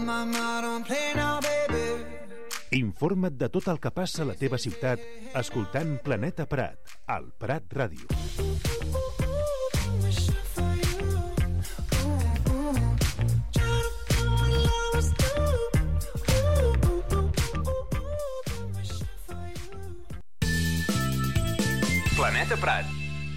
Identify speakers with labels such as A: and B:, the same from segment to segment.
A: Informa't de tot el que passa a la teva ciutat escoltant Planeta Prat, al Prat Ràdio.
B: Planeta Prat.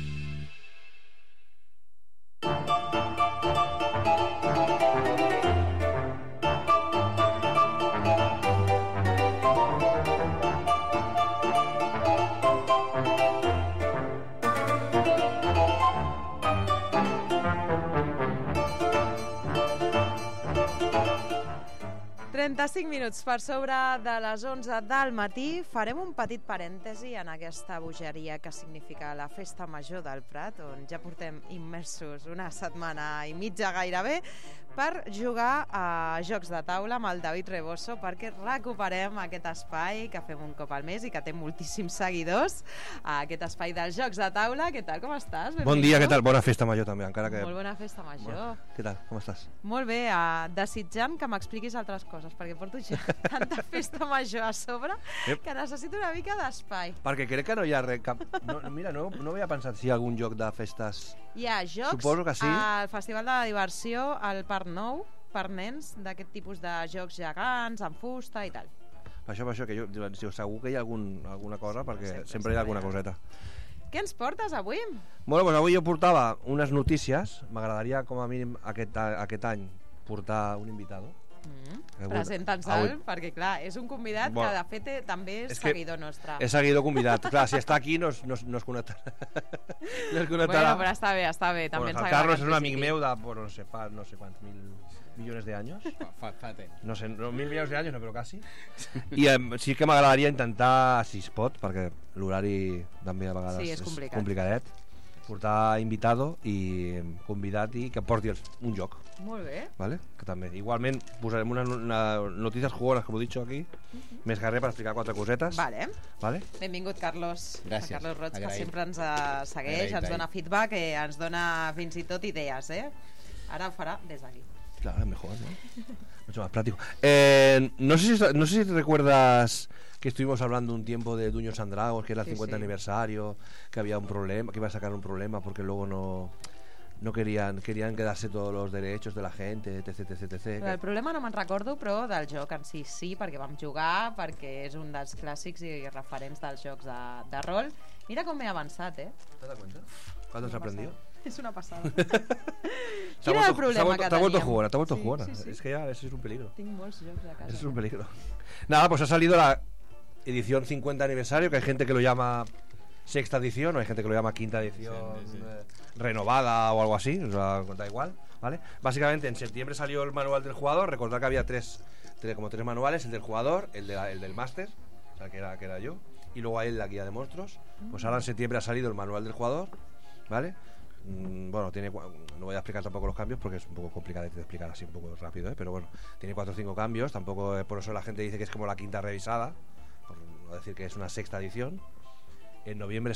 C: Minuts per sobre de les 11 del matí. Farem un petit parèntesi en aquesta bogeria que significa la Festa Major del Prat, on ja portem immersos una setmana i mitja gairebé, per jugar a jocs de taula amb el David Reboso, perquè recuperem aquest espai que fem un cop al mes i que té moltíssims seguidors, aquest espai dels jocs de taula. Què tal, com estàs? Benvingut.
D: Bon dia, què tal? Bona festa major també, encara que...
C: Molt bona festa major.
D: Bueno, què tal, com estàs?
C: Molt bé, desitjant que m'expliquis altres coses, perquè porto ja tanta festa major a sobre que necessito una mica d'espai.
D: Perquè crec que no hi ha res... Mira, no havia pensat si hi ha algun joc de festes...
C: Hi ha jocs.
D: Suposo que sí.
C: Al Festival de la Diversió, al Parc Nou, per nens, d'aquest tipus de jocs gegants, amb fusta i tal.
D: Per això que jo segur que hi ha alguna cosa, perquè sempre hi ha alguna coseta.
C: Què ens portes avui?
D: Bueno, doncs avui jo portava unes notícies. M'agradaria, com a mínim, aquest any portar un invitado.
C: Presenta'ns-el, perquè clar, és un convidat que de fet també és seguidor nostre.
D: És seguidor convidat. Clar, si està aquí no es connectarà.
C: Bueno, però està bé. També
D: el Carlos és un amic meu de, no sé, fa no sé quants millones de años.
E: Fa temps.
D: No sé, 1.000 millones de años, no, però quasi. I sí que m'agradaria intentar, si es pot, perquè l'horari també a vegades és complicadet, portar invitado i convidat i que porti un joc.
C: Molt bé.
D: ¿Vale? Que també. Igualment posarem unes noticias jugones, com he dit aquí, més que res per explicar 4 cosetes.
C: Vale.
D: Benvingut,
C: Carlos.
E: Gràcies.
C: Carlos Roig, que sempre ens segueix, ens dona feedback, ens dona fins i tot idees, Ara ho farà des d'aquí.
D: Claro, mejor, ¿no? Mucho más práctico. No sé si recuerdas que estuvimos hablando un tiempo de Dungeons and Dragons, que era el 50 aniversario, que había un problema, que iba a sacar un problema porque luego no querían quedarse todos los derechos de la gente, etc.
C: El problema no me'n recordo, però del joc en sí, perquè vam jugar, perquè és un dels clàssics i referents dels jocs de rol. Mira com m'he avançat,
D: ¿Te das cuenta? ¿Cuánto has aprendido?
C: Es una pasada. ¿Qué era el problema que
D: te ha vuelto
C: teníamos?
D: jugona. Sí. Es que ya eso es un peligro.
C: Tinc molts jocs a casa.
D: Eso es un peligro. Nada, pues ha salido la edición 50 aniversario, que hay gente que lo llama sexta edición, o hay gente que lo llama quinta edición renovada o algo así, o sea, da igual, ¿vale? Básicamente en septiembre salió el manual del jugador. Recordad que había como tres manuales: el del jugador, el del máster, o sea, que era yo, y luego hay la guía de monstruos. Pues ahora en septiembre ha salido el manual del jugador, ¿vale? Bueno, no voy a explicar tampoco los cambios porque es un poco complicado de explicar así un poco rápido, pero bueno, tiene 4 o 5 cambios. Tampoco por eso la gente dice que es como la quinta revisada, por no decir que es una sexta edición. En noviembre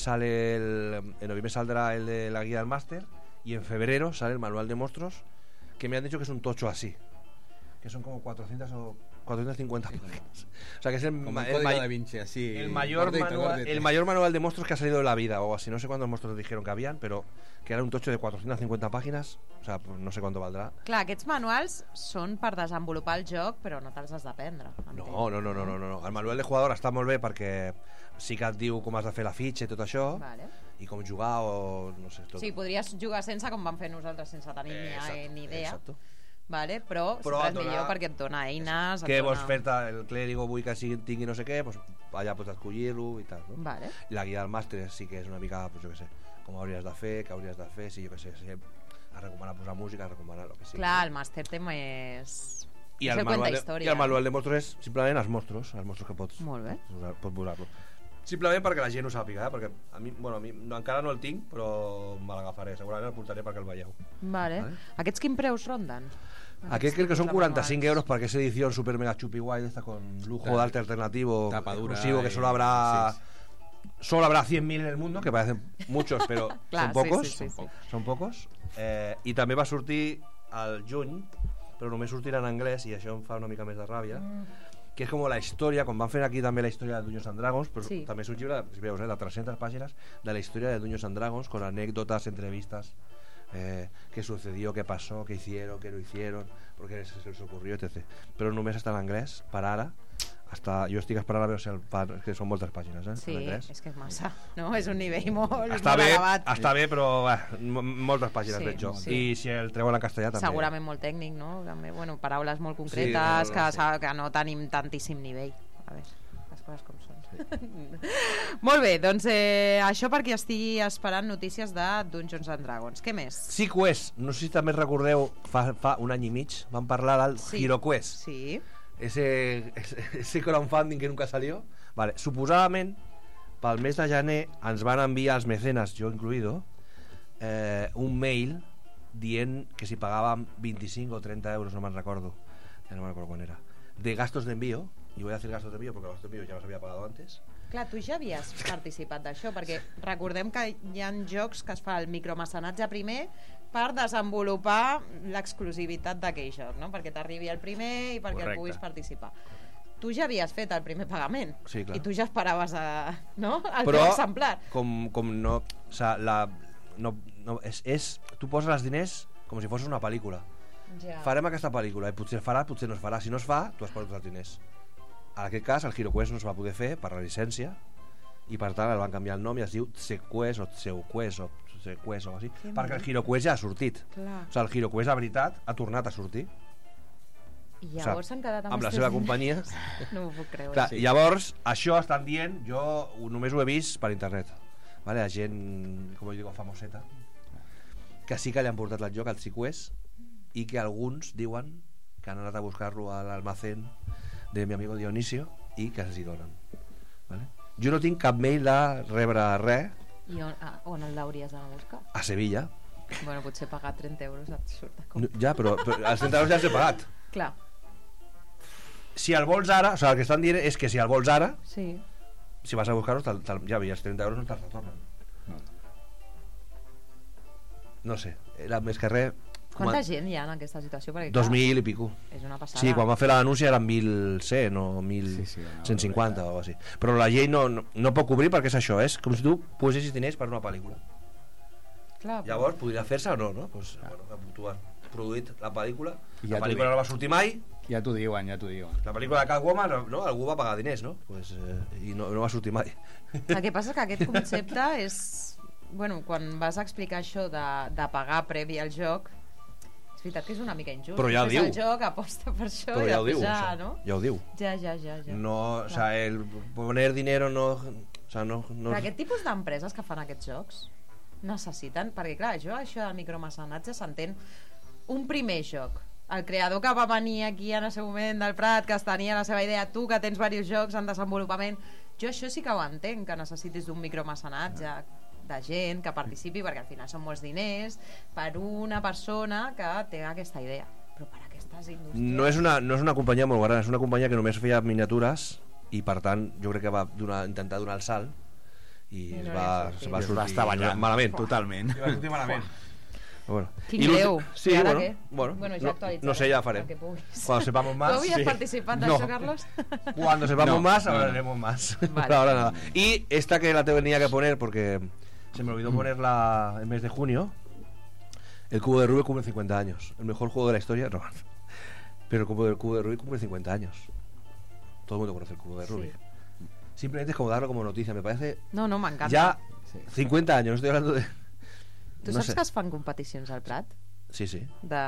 D: saldrá el de la guía del máster, y en febrero sale el manual de monstruos, que me han dicho que es un tocho así, que son como 400 o 450 páginas. O sea, que es el
E: Da Vinci, así,
D: el mayor manual de monstruos que ha salido de la vida, o así. No sé cuántos monstruos dijeron que habían, pero que era un tocho de 450 páginas. O sea, pues no sé cuánto valdrà.
C: Clar, aquests manuals són per desenvolupar el joc, però no te'ls has d'aprendre.
D: No. El manual de jugador està molt bé perquè sí que et diu com has de fer la fitxa i tot això, i com jugar o no sé. Tot.
C: Sí, podries jugar sense, com vam fer nosaltres, sense tenir ni idea.
D: Exacto.
C: Vale, però sempre és millor perquè et dona eines.
D: Que vols fer-te el clérigo, vull que tingui no sé què, pues allà pots escollir-lo i tal, no?
C: Vale.
D: I la guia del màster sí que és una mica, pues jo què sé, com hauries de fer, què hauries de fer, sí, jo què sé, es recomana posar música, es recomana el que sigui.
C: Clar, el màster té més...
D: I el manual de monstruos és simplement els monstruos que pots posar-lo. Simplement perquè la gent ho sàpiga, perquè a mi encara no el tinc, però me l'agafaré, segurament el portaré perquè el veieu.
C: Vale. Aquests quin preus ronden?
D: Aquests crec que son 45 euros para que es edición super mega chupi guay, esta con lujo de arte alternativo,
E: tapadura
D: exclusivo, que solo habrá 100.000 en el mundo, que parecen muchos, pero
C: Clar,
D: son pocos.
C: sí.
D: Són pocos. I també va sortir al juny, però només sortirà en anglès i això em fa una mica més de ràbia. Que és com la història, com van fer aquí també la història de Dungeons and Dragons, però
C: Sí.
D: també és un llibre, si veus, de 300 pàgines de la història de Dungeons and Dragons, con anécdotas, entrevistas, qué sucedió, qué pasó, qué hicieron, qué no hicieron, por qué se les ocurrió, etc. Però només està en anglès, per ara. Jo estic esperant a veure si que són moltes pàgines,
C: Sí,
D: en anglès.
C: és que és massa, no? És un nivell molt
D: Està bé,
C: elevat.
D: està bé, però moltes pàgines
C: Sí,
D: veig jo.
C: sí.
D: I si el treuen en castellà també.
C: Segurament molt tècnic, no? També, bueno, paraules molt
D: Sí,
C: concretes
D: no,
C: que no tenim tantíssim nivell. A veure, les coses com són. Molt bé, doncs això per qui estigui esperant notícies de Dungeons and Dragons. Què més?
D: SeaQuest, no sé si també recordeu, fa un any i mig van parlar del
C: Sí.
D: HeroQuest.
C: Sí.
D: Ese crowdfunding que nunca salió. Vale, suposadament pel mes de gener ens van enviar els mecenes, jo incluïdo, un mail dient que si pagàvem 25 o 30 euros, no me'n recordo, ja no me'n recordo quan era, de gastos de envío, y voy a decir gastos de envío porque los gastos de envío ya los había pagado antes.
C: Clar, tu ja havies participat d'això, perquè recordem que hi ha jocs que es fa el micromecenatge primer per desenvolupar l'exclusivitat d'aquell joc, no? Perquè t'arribi el primer i perquè
E: Correcte.
C: el puguis participar. Tu ja havies fet el primer pagament
D: Sí, clar.
C: i tu ja esperaves no? el
D: Però,
C: teu exemplar.
D: com no... O sea, tu poses els diners com si fos una pel·lícula.
C: Ja.
D: Farem aquesta pel·lícula i potser es farà, potser no es farà. Si no es fa, tu has perdut els diners. En aquest cas, el HeroQuest no es va poder fer per la llicència i per tant el van canviar el nom i es diu SeaQuest o SeaQuest o SeaQuest o així, perquè el HeroQuest ja ha sortit.
C: Clar.
D: O sigui, el HeroQuest, la veritat, ha tornat a sortir.
C: I llavors s'han quedat
D: amb la
C: els
D: seva
C: teus
D: companyia.
C: diners. No m'ho puc creure.
D: Clar, llavors, això estan dient, jo només ho he vist per internet. Vale? La gent, com jo dic, famoseta, que sí que li han portat el joc al SeaQuest i que alguns diuen que han anat a buscar-lo a l'almacén de mi amigo Dionisio i que els hi donen. Vale? Jo no tinc cap mail de rebre res
C: I on el l'hauries d'anar a buscar?
D: a Sevilla.
C: Bueno, potser pagar 30 euros et surt a
D: No,
C: compte.
D: ja, però els 30 euros ja els he pagat.
C: Clar,
D: Si el vols ara, o sigui, el que estan dient és que si el vols ara,
C: sí.
D: si vas a buscar-lo, ja els 30 euros no te'ls retornen. No sé, era més que res...
C: Quanta gent hi ha en aquesta situació? Perquè,
D: 2.000 i pico.
C: és una passada.
D: Sí, quan va fer la denúncia eren 1.100 o 1.150 o així. Però la llei no pot cobrir perquè és això, és com si tu posessis diners per una pel·lícula.
C: Clar,
D: Llavors podria fer-se o no, no? Pues, bueno, tu has produït la pel·lícula,
E: I ja
D: la
E: t'ho
D: pel·lícula
E: dic.
D: no va sortir mai,
E: Ja t'ho diuen, ja t'ho diuen.
D: la pel·lícula de Catwoman, no? Algú va pagar diners, no? Pues, i no va sortir mai.
C: el que passa és que aquest concepte és... Bueno, quan vas a explicar això de pagar previ al joc, és veritat que és una mica injust.
D: Però ja ho
C: Fes el
D: diu.
C: joc, aposta per això
D: Però
C: i
D: ja ho
C: després
D: diu,
C: ja,
D: això.
C: no?
D: Ja ho diu.
C: Ja.
D: No, o sea, el poner dinero no... O sea, no...
C: Però aquest tipus d'empreses que fan aquests jocs necessiten, perquè clar, això del micromecenatge s'entén un primer joc. El creador que va venir aquí en el seu moment del Prat, que tenia la seva idea, tu que tens diversos jocs en desenvolupament, jo això sí que ho entenc, que necessitis d'un micromecenatge de gent que participi, perquè al final són molts diners per una persona que té aquesta idea. Però per aquestes indústries...
D: No és una companyia molt gran, és una companyia que només feia miniatures i per tant jo crec que va intentar donar el salt i
C: I no
D: es
C: li
D: va,
C: ha sortit.
D: es va
E: Es
D: sortir
E: va estavellar.
D: malament.
E: Totalment.
D: I va sortir malament. Bueno.
C: Quin
D: I
C: greu.
D: Sí,
C: I ara
D: bueno,
C: què?
D: bueno,
C: ja actualitzarem.
D: no sé, ya farem.
C: el que puguis.
D: Cuando sepamos más.
C: ¿Tú habías
D: sí.
C: participado de
D: No.
C: eso, Carlos?
D: Cuando sepamos
E: No,
D: más,
E: no, no.
D: hablaremos más.
C: Vale.
D: Por ahora nada. Y esta que la tenía que poner porque se me olvidó ponerla el mes de junio. El cubo de Rubik cumple 50 años. El mejor juego de la historia, no. Pero el cubo de Rubik cumple 50 años. Todo el mundo conoce el cubo de
C: Sí.
D: Rubik. Simplemente es como darlo como noticia. Me parece
C: No, m'encanta.
D: ya
E: Sí.
D: 50 años. No estoy hablando de.
C: Tu
D: no
C: saps
D: sé.
C: que es fan competicions al Prat?
D: Sí, sí.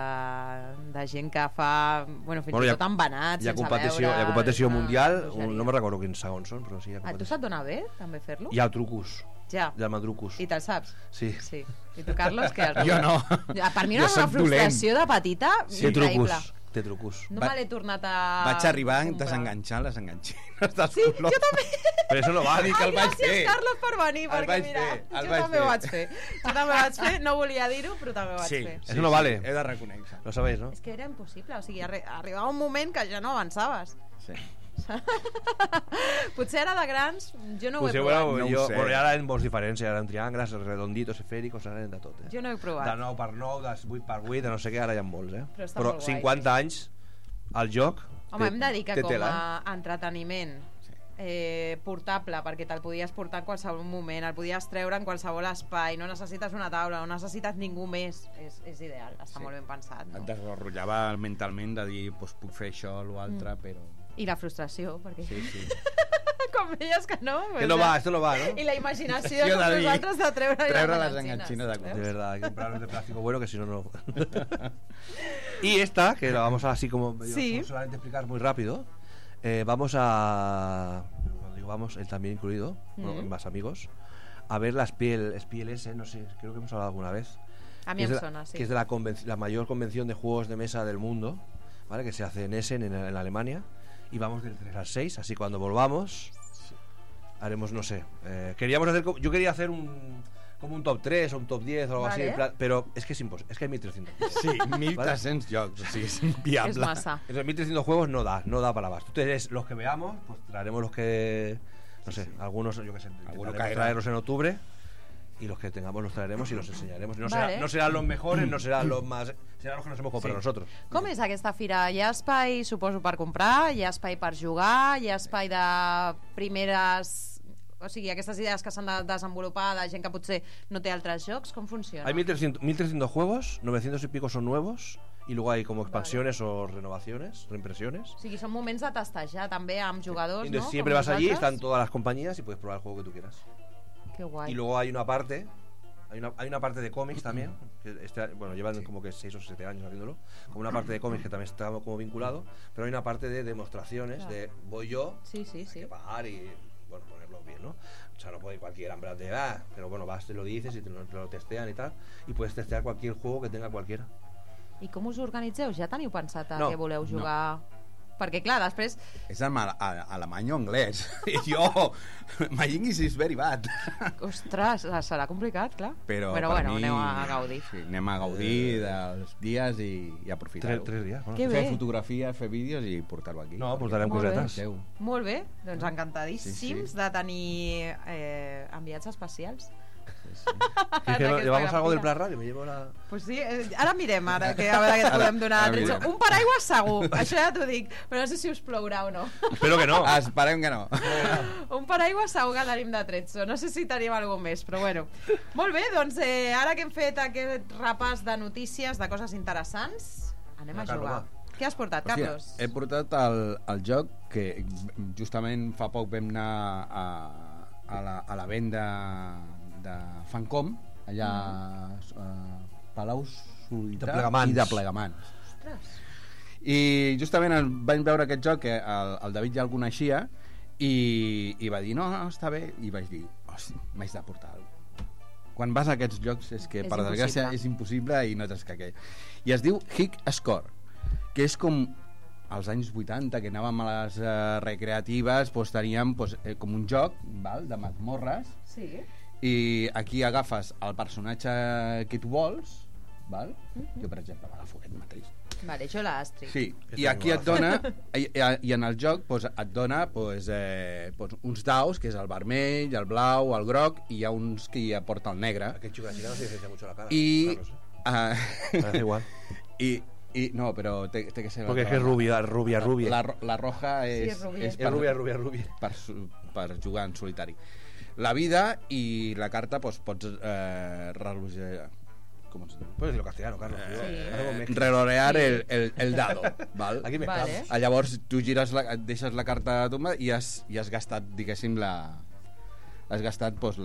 C: De gent que fa... Bueno, fins
D: Bueno,
C: i
D: hi ha-
C: tot embanats,
D: Hi ha
C: sense
D: competició,
C: veure...
D: hi ha competició
C: és una
D: mundial.
C: bogeria.
D: No me recordo quins segons són, però sí. Hi ha
C: A tu
D: competició.
C: se't dona bé, també, fer-lo?
D: Hi ha el trucus.
C: Ja.
D: Hi ha el madrucus.
C: I te'l saps?
D: Sí.
C: Sí. I tu, Carlos, què?
E: Jo no.
C: Per mi
E: Jo
C: era una
E: soc dolent.
C: frustració de petita
D: Té
C: increïble.
D: trucus. Té trucus.
C: No
E: Va-
C: me l'he tornat a...
E: Vaig arribar a
C: comprar.
E: desenganxar les enganxines dels
C: Sí,
E: colors.
C: jo també.
D: Però això no val.
E: que el
C: Ai,
E: vaig
C: gràcies,
E: fer.
C: Carlos, per venir,
E: El
C: perquè
E: vaig
C: mira,
E: fer, el
C: jo
E: vaig
C: també ho
E: fer.
C: vaig fer. Jo també ho vaig fer, no volia dir-ho, però també ho vaig
E: Sí,
C: fer.
D: Eso no vale.
E: He de reconèixer.
D: Lo sabéis, ¿no?
C: És que era impossible, o sigui, arribava un moment que ja no avançaves.
E: Sí.
C: Potser ara de grans, jo no ho he
D: Potser,
C: provat.
E: No ho
D: jo,
E: sé.
D: bueno, hi ha molts diferents, hi ha triangles, redonditos, esfèricos, hi ha de tot.
C: Jo no ho he provat.
D: De 9x9, de 8x8, de no sé què, ara hi ha molts,
C: Però està
D: Però
C: molt guai.
D: 50 anys, el joc...
C: Home, hem de dir que
D: té
C: com
D: tela,
C: a entreteniment portable, perquè te'l podies portar en qualsevol moment, el podies treure en qualsevol espai, no necessites una taula, no necessites ningú més, és ideal, està molt ben pensat,
E: Et
C: no?
E: desarrollava mentalment de dir, pues, puc fer això o l'altre, però...
C: I la frustració, perquè
E: Sí, sí.
C: com veies que no...
D: Que no va, esto no va, ¿no?
C: I la imaginació
E: Jo
C: com
E: de dir,
C: nosaltres de treure
E: les enganxines de
D: De
E: coses.
D: verdad, hay que comprarlos de plástico bueno, que si no, no. Y esta, que la vamos a así como
C: Sí.
D: solamente explicar muy rápido, vamos a... Cuando digo vamos, él también incluido, bueno, más amigos, a ver las PLS, no sé, creo que hemos hablado alguna vez.
C: A mí
D: que es
C: em
D: de la-
C: sona, sí.
D: Que es de la mayor convención de juegos de mesa del mundo, ¿vale? Que se hace en Essen, en Alemania. Y vamos del 3 al 6, así cuando volvamos haremos, no sé, queríamos hacer, yo quería hacer como un top 3 o un top 10 o algo así,
C: Vale.
D: en plan, pero es que es imposible, es que hay 1300.
E: Sí, 1.300 jocs, o sigui, és
C: És
E: inviable.
C: massa.
D: Entonces 1300 juegos no da para más. Entonces los que veamos, pues traeremos los que, no sé, algunos, yo que sé, intentaremos
E: caerá.
D: traerlos en octubre. Y los que tengamos los traeremos y los enseñaremos. No,
C: Vale.
D: no serán los mejores, no serán los más... Serán los que nos hemos comprado nosotros.
C: Com és aquesta fira? Hi ha espai, suposo, per comprar? Hi ha espai per jugar? Hi ha espai de primeres... O sigui, aquestes idees que s'han de desenvolupar de gent que potser no té altres jocs? Com funciona?
D: Hay 1300 juegos, 900 y pico son nuevos. Y luego hay como expansiones o renovaciones, reimpresiones.
C: O sigui, són moments de testejar també amb jugadors,
D: Entonces
C: no?
D: siempre
C: Com
D: vas allí,
C: vosaltres?
D: están todas las compañías y puedes probar el juego que tú quieras.
C: Que guai.
D: Y luego hay una parte, hay una parte de cómics también, que bueno, llevan como que 6 o 7 años haciéndolo, como una parte de cómics que también está como vinculado, pero hay una parte de demostraciones,
C: Claro.
D: de voy yo,
C: Sí, sí,
D: hay
C: sí.
D: que pagar y bueno, ponerlo bien, ¿no? O sea, no puede ir cualquiera en plan de, pero bueno, vas, te lo dices y te lo testean y tal, y puedes testear cualquier juego que tenga cualquiera.
C: I com us organitzeu? Ja teniu pensat a
D: No,
C: què voleu jugar? Perquè, clar, després...
E: És en alemany o anglès. I jo, my English is very bad.
C: Ostres, serà complicat, clar.
E: Però
C: bueno,
E: per
C: bueno,
E: mi...
C: aneu a gaudir.
E: Sí, anem a gaudir dels dies i aprofitar-ho.
D: 3 días, bueno.
C: Que
E: Fer
C: bé.
E: fotografies, fer vídeos i portar-ho aquí.
D: No, portarem
C: Molt bé.
D: cosetes.
E: Seu.
C: Molt bé, doncs encantadíssims
E: Sí, sí.
C: de tenir enviats especials.
D: Es que llevamos algo del Plan Radio, me llevo la...
C: Pues sí, ara mirem, ara, que a veure què et podem donar.
E: ara mirem.
C: Un paraigua segur, això ja t'ho dic, però no sé si us plourà o no.
D: Espero que no.
E: Esperem que no.
C: Un paraigua segur que tenim de Trezzo, no sé si tenim alguna més, però bueno. Molt bé, doncs ara que hem fet aquest repàs de notícies, de coses interessants, anem a
D: Carlos,
C: jugar.
D: va.
C: Què has portat,
E: Hòstia,
C: Carlos?
E: he portat el joc que justament fa poc vam anar a la venda de Fancom, allà a Palau Solità
D: De Plegamans.
E: i de Plegamans.
C: Ostres.
E: I justament vaig veure aquest joc que el David ja el coneixia i va dir, no, està bé, i vaig dir, hosti, m'haig de portar alguna cosa. Quan vas a aquests llocs és que
C: És
E: per desgràcia
C: impossible.
E: és impossible i no tens que aquell. I es diu Hick Score, que és com als anys 80 que anàvem a les recreatives, doncs teníem com un joc, val, de mazmorres,
C: Sí.
E: i aquí agafes el personatge que tu vols, val? Jo per exemple m'agafo aquest mateix.
C: Vale, jo l'Astrid.
E: Sí,
D: Que
E: i aquí
D: tengo.
E: et dona i en el joc et dona uns daus, que és el vermell, el blau, el groc, i hi ha uns que hi aporta el negre.
D: Aquel chico no se diferencia mucho la cara.
E: I
D: Carlos, Parece igual.
E: i no, però té que ser
D: Porque es que es rubia.
E: la roja
C: Sí,
E: és,
C: és rubia.
D: Es rubia.
E: per jugar en solitari. La vida i la carta pots relojear, com es diu?
D: Puedes decirlo castellano, Carlos.
C: Sí.
E: Relorear el dado, val?
D: Aquí me
C: Vale.
D: estamos.
E: Llavors tu gires et deixes la carta tomba i has gastat, diguéssim, has gastat doncs,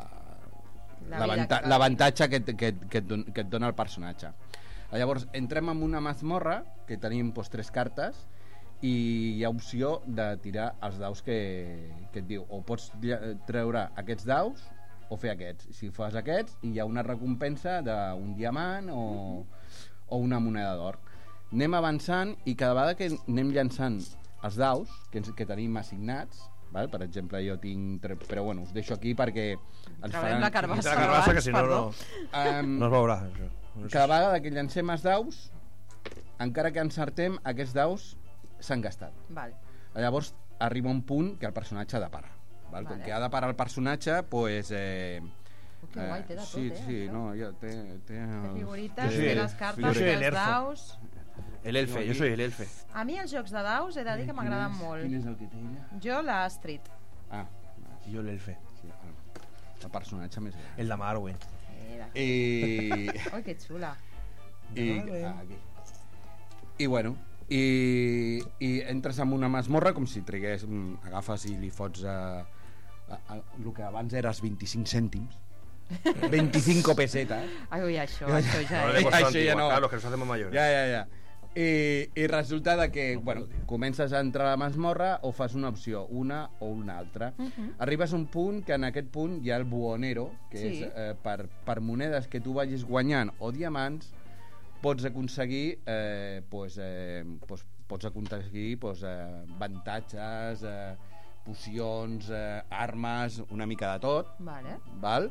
E: l'avantatge que et dona el personatge. Llavors entrem en una mazmorra que tenim doncs, 3 cartes i hi ha opció de tirar els daus que et diu, o pots treure aquests daus o fer aquests. Si fas aquests hi ha una recompensa d'un diamant o una moneda d'or. Anem avançant i cada vegada que anem llançant els daus que tenim assignats, val? Per exemple jo tinc però bueno, us deixo aquí perquè ens
C: Trobem la carbassa.
D: La carbassa, que si no,
C: Perdó.
D: no es veurà.
E: cada vegada que llancem els daus, encara que encertem, aquests daus s'han gastat.
C: Vale.
E: Llavors arriba un punt que el personatge ha de parar. Val? Com
C: Vale.
E: que ha de parar el personatge, pues...
C: Oh, que guai, té de tot,
E: sí,
C: això.
E: no, ja té...
C: Té figurites,
D: Jo soy
C: té
D: el-
C: les
D: jo
C: cartes,
D: soy
C: té
D: el
C: els
D: elfo.
C: daus...
D: El elfe, jo soy el elfe.
C: A mi els jocs de daus he de dir que m'agraden molt.
E: Quin és el que té ella?
C: Jo l'Astrid.
E: Ah,
D: I jo l'elfe.
E: sí, el personatge més gran.
D: El de Marwen.
E: I...
C: Oi, que xula.
E: Aquí. I bueno, i entres en una masmorra com si trigués, agafes i li fots el que abans eres 25 cèntims 25 pesetes
C: Ai, ui, això
D: No
C: ja
D: le
C: és...
D: costó
E: Això
D: antigua,
E: ja no.
D: claro, los que nos hacemos mayores.
E: ja. I resulta de que, bueno, comences a entrar a la masmorra o fas una opció, una o una altra. Arribes a un punt que en aquest punt hi ha el buhonero, que
C: Sí.
E: és per monedes que tu vagis guanyant o diamants, pots aconseguir pots aconseguir avantatges, pocions, armes, una mica de tot,
C: Vale.
E: val?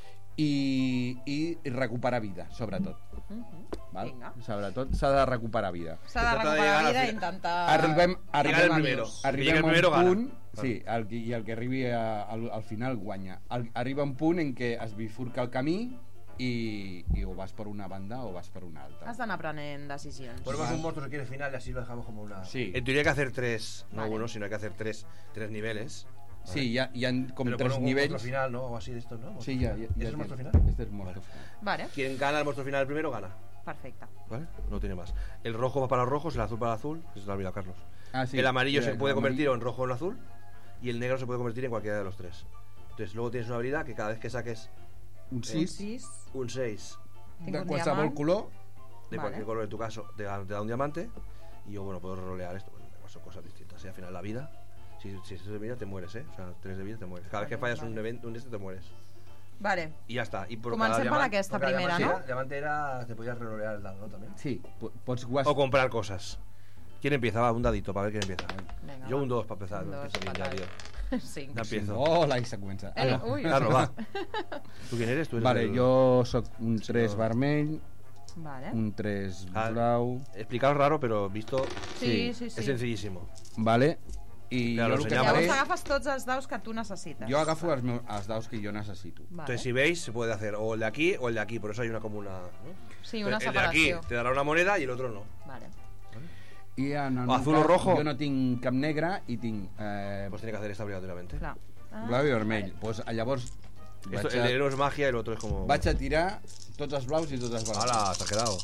E: I recuperar vida, sobretot. Val?
C: Vinga.
E: Sobretot s'ha de recuperar vida.
C: S'ha de
D: Se trata de
C: recuperar
D: llegar
C: vida
D: al
C: i
D: fi-
C: intentar...
E: Arribem
D: el primero. El que
E: arribem
D: llegue el
E: a
D: primero
E: un
D: gana.
E: punt, sí, el que arribi al final guanya. Arriba un punt en què es bifurca el camí i o vas per una banda o vas per una altra.
C: Has d'anar prenent decisions.
D: Ponemos un monstruo si quiere final y así lo dejamos como una...
E: Sí.
D: En teoría hay que hacer tres, no
C: Vale.
D: uno, sino hay que hacer tres niveles.
E: Sí, hi ha com
D: Pero
E: tres
D: con un
E: nivells.
D: monstruo final, ¿no? O así de estos, ¿no?
E: Sí, ja.
D: ¿Ese es el monstruo final?
E: Este és el monstruo final.
C: Vale,
D: Quien gana el monstruo final primero gana.
C: perfecte.
D: ¿Vale? No tiene más. El rojo va para los rojos, el azul para el azul. Que se lo ha olvidado Carlos.
E: Ah, sí.
D: El amarillo
E: Mira,
D: se puede
E: el
D: convertir
E: amarillo.
D: o en rojo o en azul. Y el negro se puede convertir en cualquiera de los tres. Entonces luego tienes una habilidad que cada vez que saques
E: Un
C: Un
E: 6
C: 6.
D: un 6
C: Tinc
E: de
C: un
E: qualsevol
C: diamant.
E: color.
D: de
C: Vale.
D: cualquier color, en tu caso, te da un diamante. Y yo, bueno, puedo rolear esto. Bueno, son cosas distintas. Y al final la vida, si es de vida, te mueres, ¿eh? O sea, 3 de vida te mueres. Cada vez que fallas un evento, un este, te mueres.
C: Vale.
D: Y ya está. Y por
C: Comencem
D: cada
C: per
D: diamante-
C: aquesta
D: por cada
C: primera,
D: diamante
C: no?
D: era- diamante era, te podías rerolear el dado, ¿no? También.
E: Sí, pots
D: O comprar cosas. ¿Quién empieza? Va, un dadito para ver quién empieza.
C: Vinga,
D: Yo
C: va.
D: un 2 para empezar.
C: Un
D: no
C: dos,
D: empiezo bien ya,
C: fatal.
D: tío.
C: 5.
D: Ya empiezo.
E: Oh, l'Aisa comença.
C: Ui,
D: Carlos, va. ¿Tú quién eres? ¿Tú eres
E: Vale,
D: el-
E: jo sóc un
D: Sí,
E: 3
D: no.
E: vermell,
C: Vale.
E: un 3
D: Ah,
E: blau,
D: Explicaros raro, pero visto
C: Sí, sí, sí.
D: es sencillísimo.
E: vale? I
D: Claro,
E: jo el que
D: ensenya'm.
C: Llavors
E: faré...
C: agafes tots els daus que tu necessites.
E: Jo agafo els daus que jo necessito.
C: Vale.
D: Entonces, si veis, se puede hacer o el de aquí o el de aquí. Por eso hay una como una. ¿no?
C: Sí, una
D: el de aquí
C: separació.
D: te dará una moneda y el otro no.
C: Vale.
E: I en el
D: O
E: meu
D: azul o
E: cas,
D: rojo.
E: jo no tinc cap negre i tinc
D: Pues tiene que hacer esta obligatoriamente.
C: Clar. Ah,
E: blau i vermell. Pues, llavors
D: Esto, el de negro es magia y el otro es como.
E: vaig a tirar tots els blaus i tots els vermells.
D: ¡Hala! Te has quedado.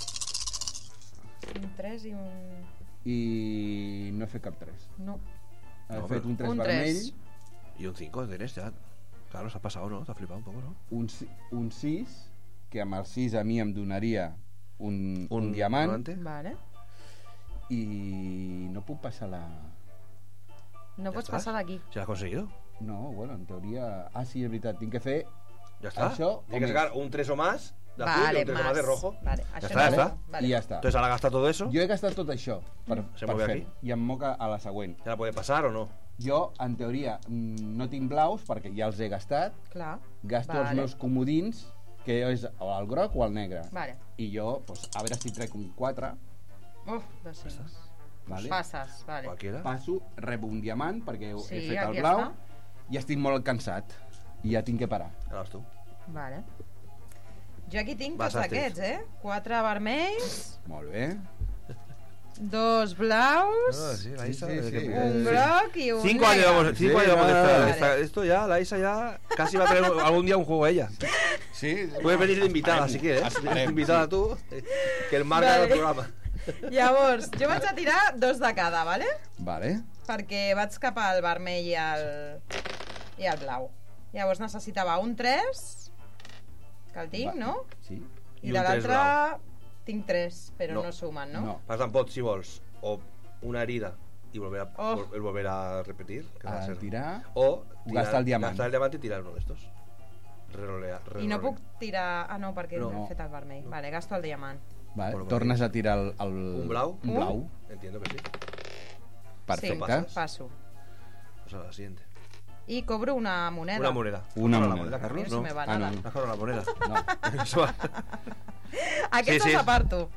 C: Un 3 i un...
E: I no he fet cap 3.
C: No.
E: He
D: No,
E: fet
D: però-
E: un 3
C: Un
E: vermell,
C: 3.
D: Y un 5 tienes ya. Claro, se ha pasado, ¿no? Te ha flipado un poco, ¿no?
E: un 6, que amb el 6 a mi em donaria un diamant,
C: Vale.
E: i no puc passar la...
C: No
D: ¿Ya
C: pots
D: estás?
C: passar d'aquí.
D: ¿Se lo has conseguido?
E: No, bueno, en teoria... Ah, sí, és veritat, tinc que fer...
D: Ya está.
E: Això,
D: Tienes que
E: home.
D: sacar un 3 o más de azul y
C: Vale,
D: un 3 o más de rojo.
C: Vale,
D: Ya
C: això
D: está, ya
C: no-
D: está.
C: Vale.
E: I ja està.
D: Entonces ahora gasta todo eso.
E: Jo he gastat tot això per
D: Se
E: fer
D: mueve aquí.
E: i em moca a la següent.
D: ¿Ya la puede pasar o no?
E: Jo, en teoria, no tinc blaus perquè ja els he gastat.
C: Clar.
E: Gasto els
C: Vale.
E: meus comodins, que és o el groc o el negre.
C: Vale.
E: I jo, pues, a veure si trec un 4,
C: Uf, de 5.
E: vale?
C: Passes, vale.
D: Cualquiera.
E: Passo, rebo un diamant perquè
C: Sí,
E: he fet
C: aquí
E: el blau
C: està.
E: i estic molt cansat i ja tinc que parar.
D: Ahora vas tú.
C: Vale. Jo aquí tinc
D: Vas,
C: tots
D: Astrid.
C: aquests, 4 vermells,
E: Molt bé.
C: 2 blaus,
D: Sí, la Isa.
E: Sí, sí, sí.
C: un groc i un
D: 5 años
C: negre.
D: llevamos, 5 años
E: Sí,
D: llevamos
E: vale.
D: esto ya, la Isa ya casi va a traer algún día un juego ella.
E: Sí?
D: Puedes venir de invitada si quieres.
E: Esperem.
D: Invitada tú, que el marca
C: Vale.
D: del programa.
C: Llavors, jo vaig a tirar 2 de cada, vale?
E: Vale.
C: Perquè vaig cap al vermell i el blau. Llavors necessitava un 3, que el tinc, no?
E: Sí.
C: I
D: I
C: de
D: un 3
C: l'altre tinc 3, però
D: No.
C: no sumen, no?
E: No.
D: Pasan pot si vols o una herida y volver a,
C: Oh.
D: volver a repetir. Que va a
E: A
D: ser.
E: tirar...
D: O
E: Gastar el diamant.
D: Gastar el diamante y tirar uno de estos. Rerolear.
C: I no puc tirar... Ah, no, perquè
D: No.
C: he fet el vermell. Vale, gasto el diamant.
E: Vale.
D: Bueno,
E: Tornes a tirar el...
D: ¿Un blau?
E: Un blau.
D: Entiendo que sí.
E: Perfecte.
C: Sí, passo.
D: Pues a la siguiente.
C: I cobro una moneda.
D: Una moneda.
E: Una
D: ¿Has cobrado
E: moneda.
D: la
C: A mi
D: Carlos?
C: no se me va
E: Ah,
C: nada.
E: no.
D: ¿Has cobrado la moneda?
E: No.
D: Eso va.
C: Aquestes
D: Sí, sí.
C: aparto.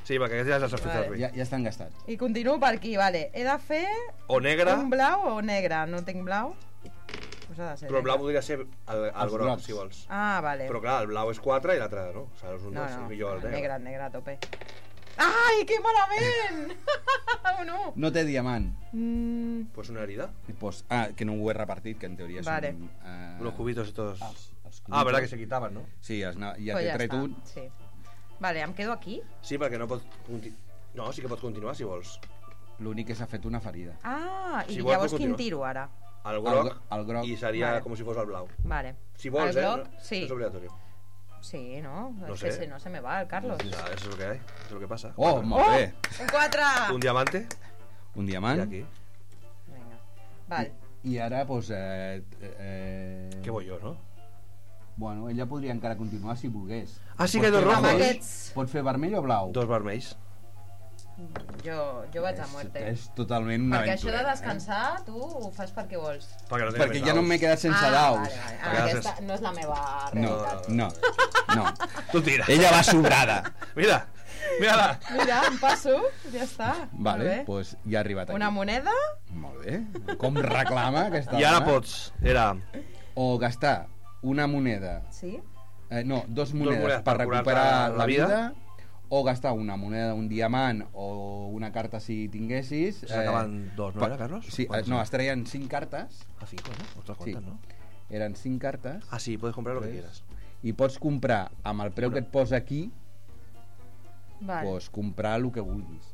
D: Sí, perquè aquests ja els has fet
C: Vale.
D: servir.
E: Ja estan gastats.
C: I continuo per aquí, vale. He de fer
D: O negre,
C: un blau o negre. No tinc blau. Pues ha de ser
D: però el blau
C: negre.
D: podria ser el
E: Els
D: groc,
E: grocs.
D: si vols.
C: Ah, vale.
D: Però clar, el blau és 4 i l'altre no. O sigui, és un
C: No,
D: dos,
C: no,
D: és millor el negre.
C: negre a tope. Ai, que malament! Oh, no.
E: No té diamant.
D: Pues una herida.
E: Pues, que no ho he repartit, que en teoria
C: Vale.
E: són...
D: Unos cubitos estos.
E: Els
D: Ah, verdad que se quitaven, no?
E: Sí, ja
C: Pues
E: t'he
C: ja
E: tret
C: està,
E: un.
C: sí. Vale, em quedo aquí.
D: Sí, perquè no pots... No, sí que pots continuar, si vols.
E: L'únic que s'ha fet una ferida.
C: Ah, i
D: Si vols,
C: llavors
D: puc
C: quin
D: continuar.
C: tiro ara?
D: El groc,
E: El groc.
D: i seria
C: Vale.
D: com si fos el blau.
C: Vale.
D: Si vols,
C: el groc,
D: No
C: sí.
D: és obligatori.
C: Sí, ¿no?
D: No
C: Es que
D: sé.
C: si no se me va el Carlos.
D: Ya, eso es lo que hay, eso es lo que pasa.
E: Oh, molt bé.
C: Un 4!
D: Un diamante
E: Un
D: y
E: diamant.
D: aquí.
C: Vinga. Vale.
E: I ara, doncs...
D: ¿Qué voy yo, no?
E: Bueno, ella podria encara continuar si volgués.
D: Ah, sí que hay dos
E: Pot fer
C: Amb
D: rojos.
E: vermell-
C: aquests...
E: Pot fer vermell o blau?
D: Dos vermells.
C: Jo vaig a muerte.
E: És totalment una
C: Perquè això de
E: aventura.
C: descansar, tu ho fas perquè vols.
D: Perquè, no
E: Perquè ja no m'he quedat sense daus.
C: Vale, vale.
D: Perquè
C: Aquesta no és la meva
E: No,
C: realitat.
E: no.
D: Tu tira.
E: Ella va sobrada.
D: Mira, mírala.
C: Mira, em passo, ja està.
E: Vale,
C: Molt bé.
E: doncs ja ha arribat aquí.
C: Una moneda?
E: Molt bé. Com reclama aquesta
D: I ara
E: dona.
D: pots. Era
E: O gastar una moneda...
C: Sí.
E: No, dos monedes
D: monedes
E: per
D: per curar-te
E: recuperar
D: la
E: la
D: vida.
E: vida, o gastar una moneda d'un diamant o una carta si tinguessis.
D: S'acaben dos, no
E: pa-
D: era, Carlos?
E: Sí,
D: ¿Cuántos
E: no,
D: son?
E: es traien 5 cartes.
D: a 5, ¿no? Ostras,
E: Sí.
D: ¿cuántas, no?
E: Eren 5 cartes.
D: Ah, sí, puedes comprar lo que
E: Tres.
D: quieras.
E: I pots comprar, amb el preu que et posa aquí,
C: Vale.
E: pots comprar el que vulguis.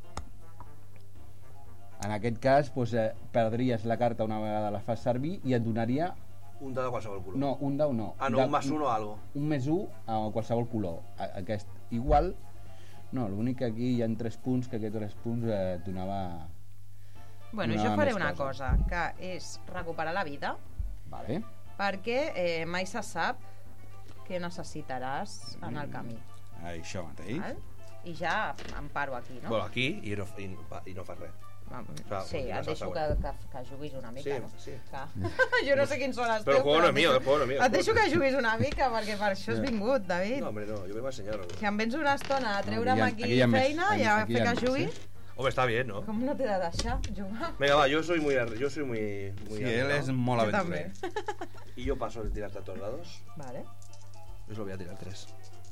E: En aquest cas, perdries la carta una vegada la fas servir i et donaria...
D: Un dado a qualsevol color.
E: No, un dau no.
D: Ah, no, un más uno o algo.
E: Un més 1 a qualsevol color. Aquest igual... No, l'únic que aquí hi ha 3 punts, que aquests 3 punts et donava...
C: Bueno,
E: Una
C: jo faré
E: més
C: una
E: cosa.
C: cosa, que és recuperar la vida,
E: Vale.
C: perquè mai se sap què necessitaràs en el camí.
E: Això mateix.
C: Val? I ja em paro aquí, no?
D: Bueno, aquí i no fas res. Clar,
C: Sí,
D: continues
C: et deixo
D: al
C: que,
D: següent.
C: que juguis una mica,
D: Sí,
C: no?
D: sí.
C: Clar. Jo no sé quins són els
D: Però el
C: teus,
D: juego no
C: et
D: es mío,
C: deixo-
D: el juego no es mío.
C: Et deixo que juguis una mica, perquè per això has vingut, David.
D: No, hombre, no, yo vengo a enseñaros.
C: Que em vens una estona a treure'm
E: aquí
C: aquí
E: hi ha més,
C: feina i a
E: aquí hi
C: fer
E: ha
C: que
E: més,
C: juguis.
D: Hombre, está bien, ¿no?
C: Com no t'he de deixar jugar?
D: Venga, va, yo soy muy
E: Sí, él es molt
C: Jo
E: aventurer.
C: també.
D: Y yo paso de tirarte a todos lados.
C: Vale.
D: Yo solo voy a tirar 3.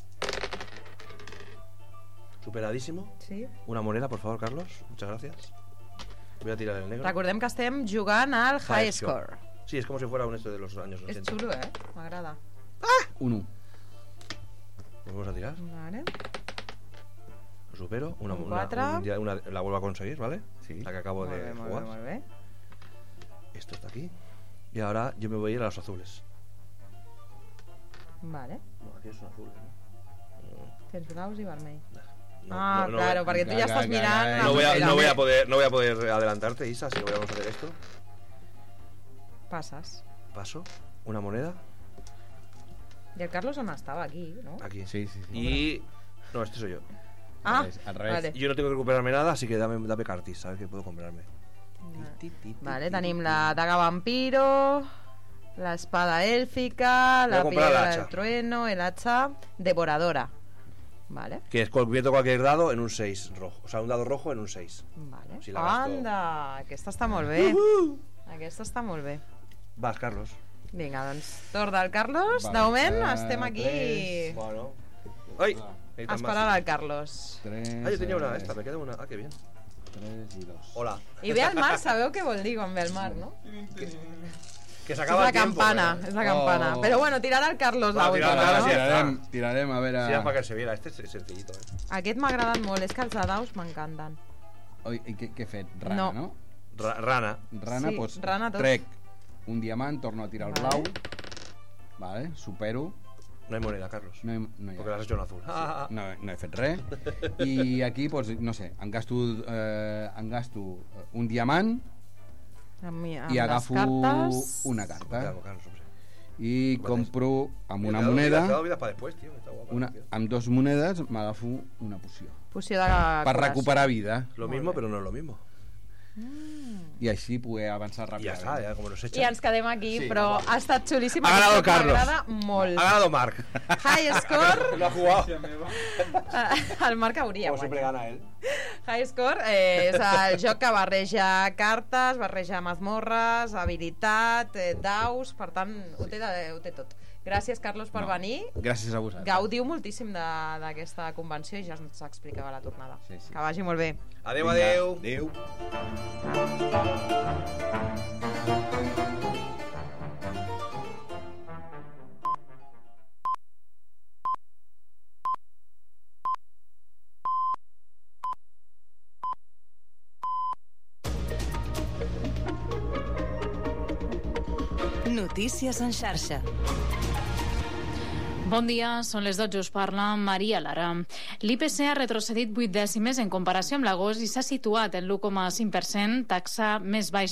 D: Superadísimo.
C: Sí.
D: Una moneda, por favor, Carlos. Muchas gracias. Voy a tirar el negro.
C: Recordem que estem jugant al High Score.
D: Sí, es como si fuera un esto de los años
C: És
D: 80.
C: xulo, M'agrada.
E: Un 1.
D: Vamos a tirar.
C: Vale.
D: Lo supero.
C: Un cuatro.
D: La vuelvo a conseguir, ¿vale?
E: Sí.
D: La que acabo
C: Molt
D: de
C: bé, molt bé,
D: jugar.
C: molt bé.
D: Esto está aquí. Y ahora yo me voy a ir a los azules.
C: Vale.
D: No, aquí son azules, ¿no?
C: Tens blaus i vermell.
D: No,
C: Ah,
D: no, no
C: claro,
D: voy-
C: perquè tu ja estàs mirant...
D: No voy, a,
C: la
D: no, voy a
C: papera.
D: poder, adelantarte, Isa, si vamos a hacer esto.
C: Passes.
D: Paso. Una moneda.
C: I el Carlos on estava? Aquí, no?
D: Aquí.
E: Sí, sí, sí.
D: Y... No, este soy yo.
C: Ah,
E: Al revés.
C: vale.
D: Yo no tengo que recuperarme nada, así que dame cartis, ¿sabes? Que puedo comprarme.
C: Vale, tenim la daga vampiro, la espada élfica,
D: Voy a
C: la
D: comprar el
C: piedra
D: hacha.
C: del trueno, el hacha devoradora. Vale,
D: Que es convierto cualquier dado en un 6 rojo. O sea, un dado rojo en un 6.
C: vale.
D: Si la gasto.
C: Anda, aquesta està molt bé. Aquesta està molt bé.
D: Vas, Carlos.
C: Vinga, doncs, torn del Carlos.
E: Vale,
C: De moment estem aquí
E: tres.
D: Bueno. ¡Ay! Necesitas
C: esperant
D: más.
C: al Carlos.
E: 3,
D: Ah, yo tenía una esta, me queda una. Ah, qué bien.
E: 3 i 2.
D: Hola.
C: I ve al mar, sabeu què vol dir quan ve al mar, no?
D: Que se
C: És
D: acaba
C: la
D: el tiempo,
C: campana,
D: ¿verdad?
C: és la campana.
E: Oh.
C: Però bueno, tirarà el Carlos
D: Va,
C: la
D: tirar
C: última,
D: el
C: no?
D: Carlos, sí.
E: Tirarem a veure...
D: Sí, era para que se viera. Este es sencillito,
C: Aquest m'ha agradat molt, és que els de daus m'encanten.
E: Oi, i què he fet? Rana,
C: No.
E: no?
D: Rana.
E: Rana,
C: Sí,
E: doncs
C: rana tot.
E: trec un diamant, torno a tirar el
C: Vale.
E: blau. Vale, supero.
D: No hay moneda, Carlos.
E: No hi ha.
D: Porque las has hecho en azul. Ah, ah, ah.
E: No he fet res. I aquí, doncs, no sé, em gasto un diamant
C: Amb
E: i
C: les
E: agafo
C: cartes...
E: una carta.
D: Cuidado, Carlos, hombre.
E: I compro amb una
D: Me has dado
E: moneda,
D: vida para después, tío. que está guapa, tío.
E: amb 2 monedes m'agafo una poció.
C: Poció de
E: Per
C: coració.
E: recuperar vida.
D: Lo
C: Muy
D: mismo,
C: bien.
D: pero no es lo mismo.
E: i així poder avançar
D: Ja
E: ràpidament.
D: està, ja, com nos
C: I
D: echan.
C: ens quedem aquí,
E: Sí,
C: però ha estat xulíssim.
D: Ha ganado
C: Aquest joc
D: Carlos.
C: M'agrada molt.
D: Ha ganado Marc.
C: High Score,
D: No ha jugado.
C: el Marc hauria
D: Como siempre
C: guanyat.
D: gana él.
C: High Score és el joc que barreja cartes, barreja mazmorres, habilitat, daus, per tant, ho té tot. Gràcies, Carlos, per venir.
E: Gràcies a vosaltres.
C: Gaudiu moltíssim d'aquesta convenció i ja ens explicava a la tornada.
E: Sí.
C: Que vagi molt bé.
D: Adeu,
E: Vinga,
D: adeu.
E: Adeu.
B: Notícies en xarxa.
F: Bon dia, són les 12, us parla Maria Lara. L'IPC ha retrocedit 8 dècimes en comparació amb l'agost i s'ha situat en l'1,5%, taxa més baixa